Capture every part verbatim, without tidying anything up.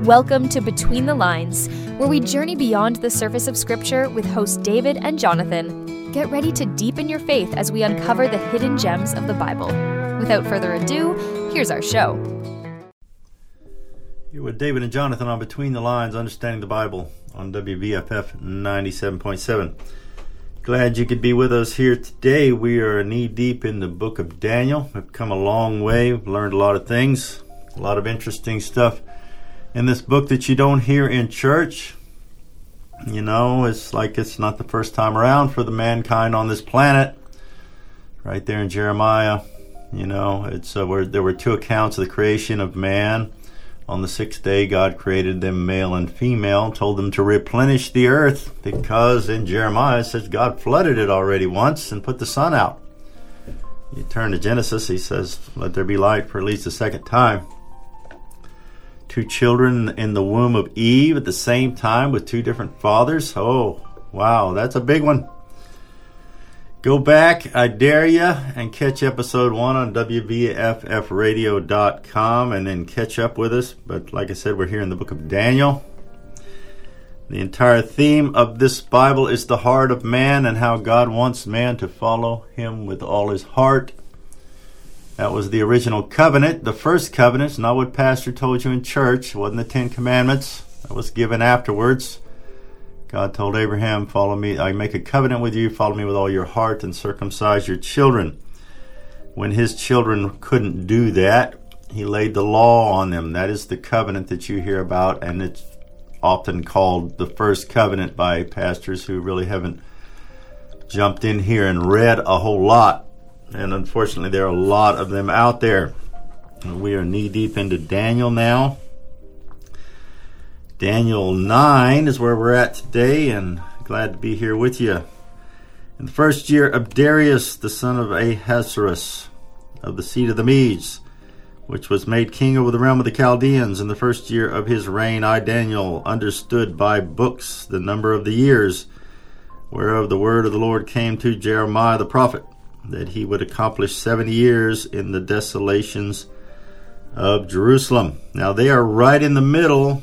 Welcome to Between the Lines, where we journey beyond the surface of Scripture with hosts David and Jonathan. Get ready to deepen your faith as we uncover the hidden gems of the Bible. Without further ado, here's our show. You're with David and Jonathan on Between the Lines, Understanding the Bible on W B F F ninety-seven point seven. Glad you could be with us here today. We are knee-deep in the book of Daniel. We've come a long way. We've learned a lot of things, a lot of interesting stuff in this book that you don't hear in church. You know, it's like it's not the first time around for the mankind on this planet. Right there in Jeremiah, you know, it's uh, where there were two accounts of the creation of man. On the sixth day, God created them male and female, told them to replenish the earth, because in Jeremiah it says God flooded it already once and put the sun out. You turn to Genesis, he says, let there be light for at least a second time. Two children in the womb of Eve at the same time with two different fathers. Oh, wow, that's a big one. Go back, I dare you, and catch episode one on W B F F radio dot com and then catch up with us. But like I said, we're here in the book of Daniel. The entire theme of this Bible is the heart of man and how God wants man to follow him with all his heart. That was the original covenant. The first covenant is not what Pastor told you in church. It wasn't the Ten Commandments. That was given afterwards. God told Abraham, follow me, I make a covenant with you, follow me with all your heart and circumcise your children. When his children couldn't do that, he laid the law on them. That is the covenant that you hear about, and it's often called the first covenant by pastors who really haven't jumped in here and read a whole lot. And unfortunately, there are a lot of them out there. We are knee-deep into Daniel now. Daniel nine is where we're at today, and glad to be here with you. In the first year of Darius, the son of Ahasuerus, of the seed of the Medes, which was made king over the realm of the Chaldeans, in the first year of his reign, I, Daniel, understood by books the number of the years, whereof the word of the Lord came to Jeremiah the prophet, that he would accomplish seventy years in the desolations of Jerusalem. Now they are right in the middle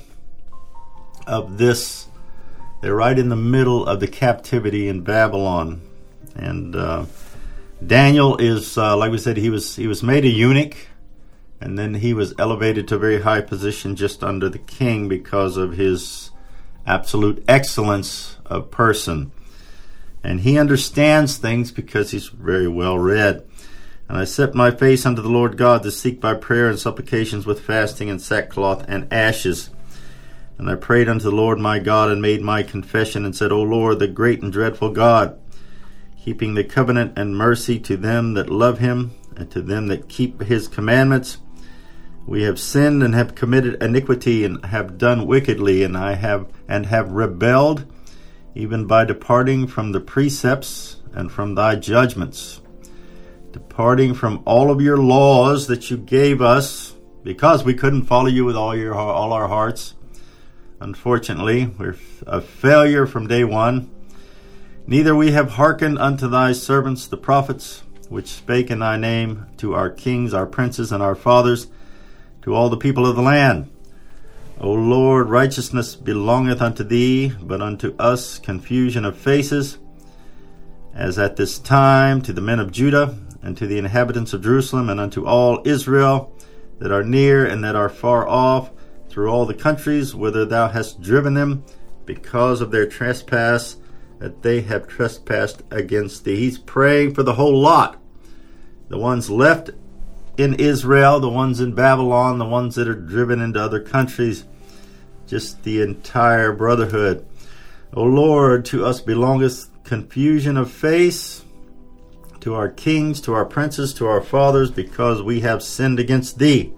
of this, they're right in the middle of the captivity in Babylon. And uh, Daniel is, uh, like we said, he was he was made a eunuch, and then he was elevated to a very high position just under the king because of his absolute excellence of person. And he understands things because he's very well read. And I set my face unto the Lord God to seek by prayer and supplications with fasting and sackcloth and ashes. And I prayed unto the Lord my God and made my confession and said, O Lord, the great and dreadful God, keeping the covenant and mercy to them that love him and to them that keep his commandments, we have sinned and have committed iniquity and have done wickedly, and I have and have rebelled, even by departing from the precepts and from thy judgments, departing from all of your laws that you gave us, because we couldn't follow you with all your all our hearts. Unfortunately, we're a failure from day one. Neither we have hearkened unto thy servants the prophets, which spake in thy name to our kings, our princes, and our fathers, to all the people of the land. O Lord, righteousness belongeth unto thee, but unto us confusion of faces, as at this time to the men of Judah, and to the inhabitants of Jerusalem, and unto all Israel that are near and that are far off, through all the countries whither thou hast driven them, because of their trespass, that they have trespassed against thee. He's praying for the whole lot. The ones left in Israel, the ones in Babylon, the ones that are driven into other countries, just the entire brotherhood. O Lord, to us belongeth confusion of face, to our kings, to our princes, to our fathers, because we have sinned against thee.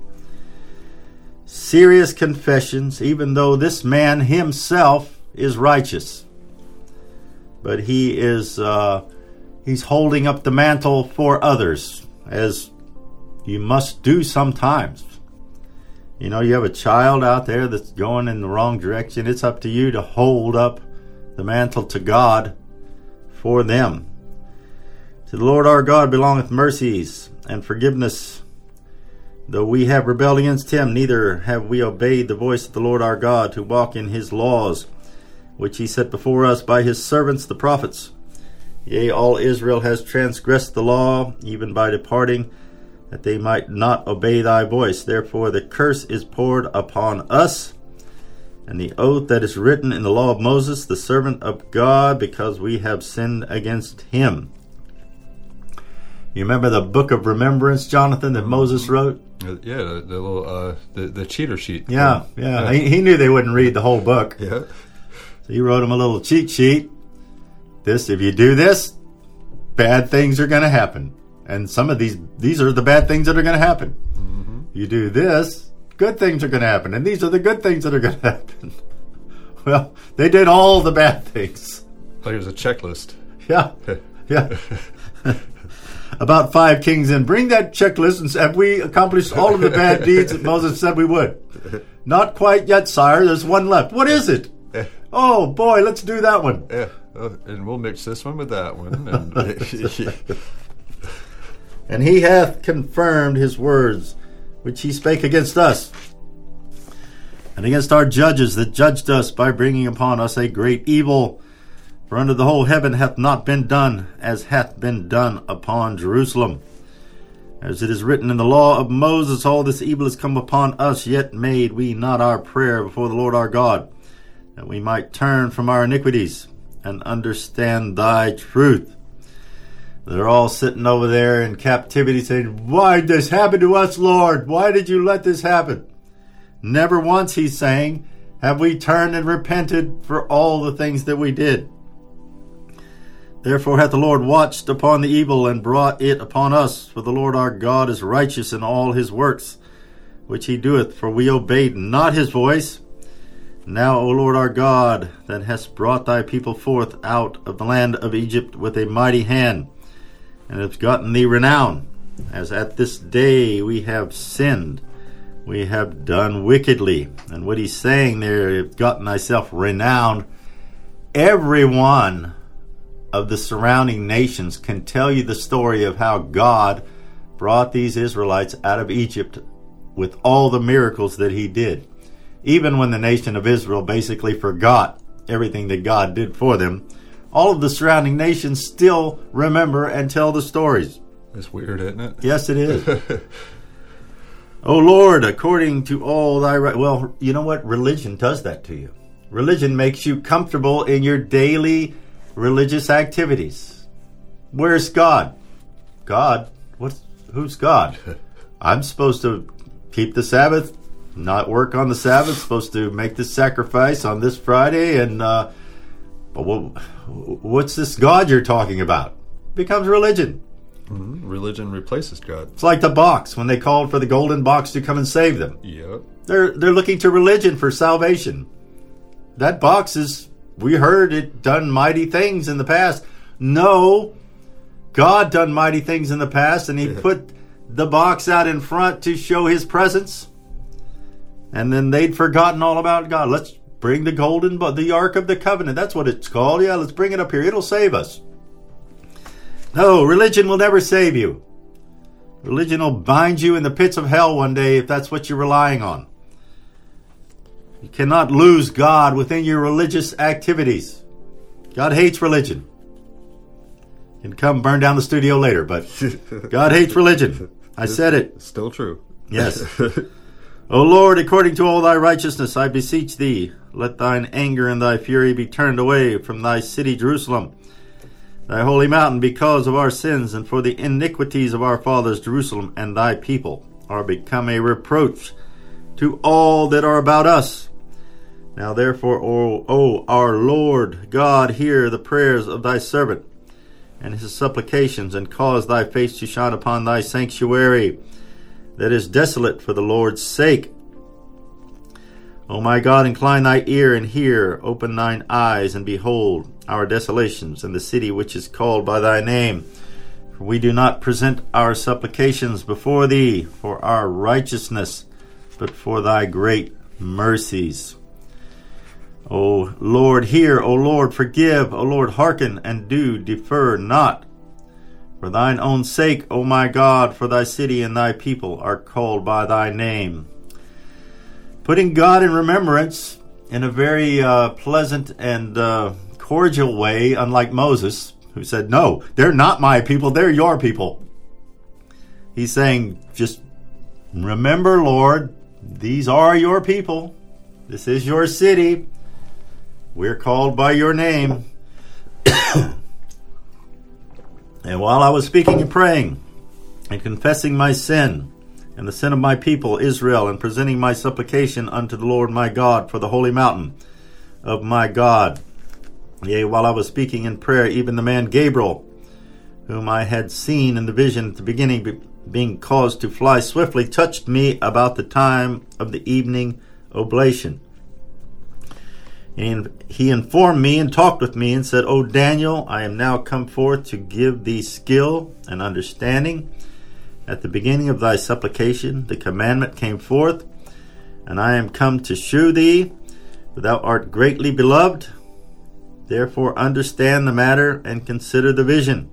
Serious confessions, even though this man himself is righteous. But he is, uh, he's holding up the mantle for others, as you must do sometimes. You know, you have a child out there that's going in the wrong direction. It's up to you to hold up the mantle to God for them. To the Lord our God belongeth mercies and forgiveness, Though we have rebelled against him, neither have we obeyed the voice of the Lord our God to walk in his laws, which he set before us by his servants the prophets. Yea, all Israel has transgressed the law, even by departing, that they might not obey thy voice. Therefore the curse is poured upon us, and the oath that is written in the law of Moses, the servant of God, because we have sinned against him. You remember the book of remembrance, Jonathan, that Moses wrote? Yeah, the, the little uh, the the cheater sheet. Yeah, yeah. He, he knew they wouldn't read the whole book. Yeah. So he wrote them a little cheat sheet. This, if you do this, bad things are going to happen. And some of these, these are the bad things that are going to happen. Mm-hmm. You do this, good things are going to happen. And these are the good things that are going to happen. Well, they did all the bad things. Like it was a checklist. Yeah, yeah. About five kings in. Bring that checklist and have we accomplished all of the bad deeds that Moses said we would? Not quite yet, sire. There's one left. What is it? Oh, boy, let's do that one. Yeah, uh, and we'll mix this one with that one. And, and he hath confirmed his words, which he spake against us, and against our judges that judged us, by bringing upon us a great evil. For under the whole heaven hath not been done as hath been done upon Jerusalem. As it is written in the law of Moses, all this evil is come upon us, yet made we not our prayer before the Lord our God, that we might turn from our iniquities and understand thy truth. They're all sitting over there in captivity saying, why did this happen to us, Lord? Why did you let this happen? Never once, he's saying, have we turned and repented for all the things that we did. Therefore hath the Lord watched upon the evil and brought it upon us. For the Lord our God is righteous in all his works, which he doeth, for we obeyed not his voice. Now, O Lord our God, that hast brought thy people forth out of the land of Egypt with a mighty hand, and hast gotten thee renown, as at this day we have sinned, we have done wickedly. And what he's saying there, you've gotten thyself renowned. Every one of the surrounding nations can tell you the story of how God brought these Israelites out of Egypt with all the miracles that he did. Even when the nation of Israel basically forgot everything that God did for them, all of the surrounding nations still remember and tell the stories. It's weird, isn't it? Yes, it is. O Lord, according to all thy right. Well, you know what? Religion does that to you. Religion makes you comfortable in your daily religious activities. Where's God? God? What? Who's God? I'm supposed to keep the Sabbath, not work on the Sabbath, supposed to make this sacrifice on this Friday, and uh, but what, what's this God you're talking about? It becomes religion. Mm-hmm. Religion replaces God. It's like the box when they called for the golden box to come and save them. Yep. They're they're looking to religion for salvation. That box is, we heard it done mighty things in the past. No, God done mighty things in the past, and he yeah. put the box out in front to show his presence. And then they'd forgotten all about God. Let's bring the golden, the Ark of the Covenant. That's what it's called. Yeah, let's bring it up here. It'll save us. No, religion will never save you. Religion will bind you in the pits of hell one day if that's what you're relying on. You cannot lose God within your religious activities. God hates religion. You can come burn down the studio later, but God hates religion. I said it. Still true. Yes. O Lord, according to all thy righteousness, I beseech thee, let thine anger and thy fury be turned away from thy city Jerusalem, thy holy mountain, because of our sins and for the iniquities of our fathers. Jerusalem and thy people are become a reproach to all that are about us. Now therefore, O, o our Lord God, hear the prayers of thy servant and his supplications, and cause thy face to shine upon thy sanctuary that is desolate for the Lord's sake. O my God, incline thy ear and hear, open thine eyes and behold our desolations and the city which is called by thy name. For we do not present our supplications before thee for our righteousness, but for thy great mercies. O Lord, hear. O Lord, forgive. O Lord, hearken and do defer not. For thine own sake, O my God, for thy city and thy people are called by thy name. Putting God in remembrance in a very uh, pleasant and uh, cordial way, unlike Moses, who said, no, they're not my people, they're your people. He's saying, just remember, Lord, these are your people. This is your city. We're called by your name. And while I was speaking and praying and confessing my sin and the sin of my people Israel, and presenting my supplication unto the Lord my God for the holy mountain of my God, yea, while I was speaking in prayer, even the man Gabriel, whom I had seen in the vision at the beginning, be, being caused to fly swiftly, touched me about the time of the evening oblation. And he informed me and talked with me and said, O Daniel, I am now come forth to give thee skill and understanding. At the beginning of thy supplication, the commandment came forth, and I am come to shew thee, for thou art greatly beloved. Therefore understand the matter and consider the vision.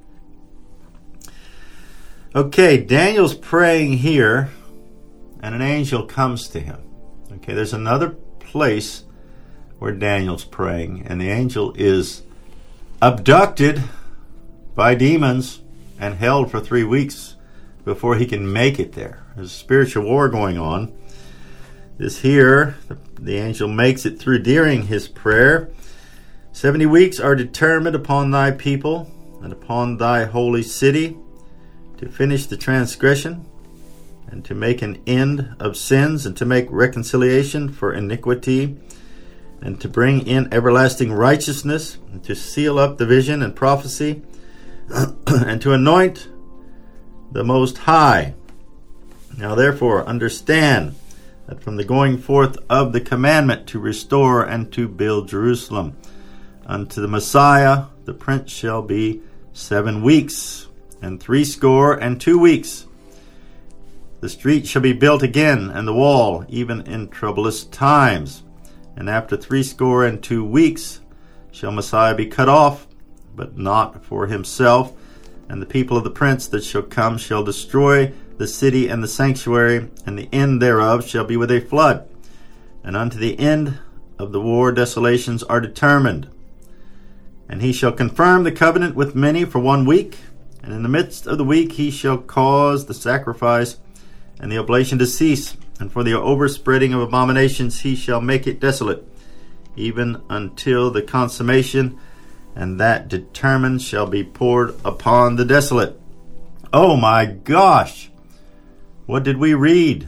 Okay, Daniel's praying here, and an angel comes to him. Okay, there's another place where Daniel's praying, and the angel is abducted by demons and held for three weeks before he can make it there. There's a spiritual war going on. This here, the angel makes it through during his prayer. Seventy weeks are determined upon thy people and upon thy holy city, to finish the transgression, and to make an end of sins, and to make reconciliation for iniquity, and to bring in everlasting righteousness, and to seal up the vision and prophecy, and to anoint the Most High. Now therefore understand that from the going forth of the commandment to restore and to build Jerusalem unto the Messiah, the Prince shall be seven weeks, and threescore and two weeks. The street shall be built again, and the wall, even in troublous times. And after threescore and two weeks shall Messiah be cut off, but not for himself. And the people of the prince that shall come shall destroy the city and the sanctuary, and the end thereof shall be with a flood. And unto the end of the war desolations are determined. And he shall confirm the covenant with many for one week, and in the midst of the week he shall cause the sacrifice and the oblation to cease, and for the overspreading of abominations he shall make it desolate, even until the consummation, and that determined shall be poured upon the desolate. Oh my gosh! What did we read?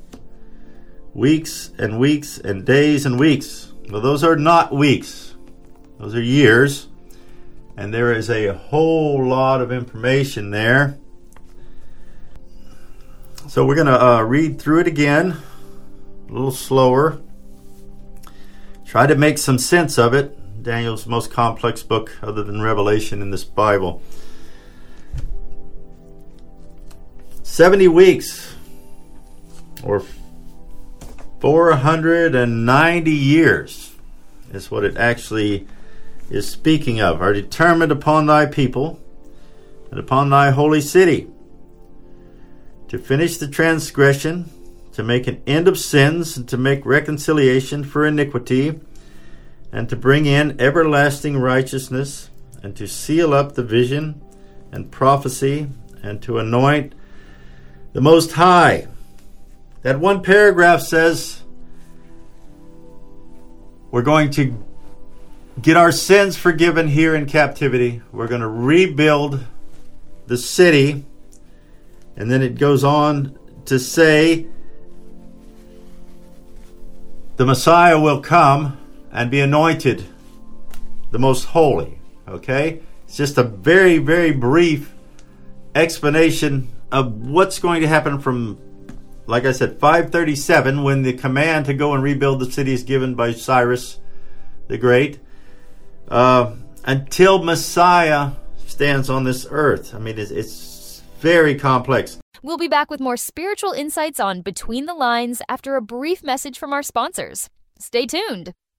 Weeks and weeks and days and weeks. Well, those are not weeks. Those are years. And there is a whole lot of information there. So we're going to uh, read through it again, a little slower. Try to make some sense of it. Daniel's most complex book other than Revelation in this Bible. seventy weeks, or four hundred ninety years, is what it actually is speaking of, are determined upon thy people and upon thy holy city, to finish the transgression, to make an end of sins, and to make reconciliation for iniquity, and to bring in everlasting righteousness, and to seal up the vision and prophecy, and to anoint the Most High. That one paragraph says we're going to get our sins forgiven here in captivity. We're going to rebuild the city. And then it goes on to say the Messiah will come and be anointed the most holy. Okay? It's just a very, very brief explanation of what's going to happen from, like I said, five thirty-seven, when the command to go and rebuild the city is given by Cyrus the Great, uh, until Messiah stands on this earth. I mean, it's, it's very complex. We'll be back with more spiritual insights on Between the Lines after a brief message from our sponsors. Stay tuned.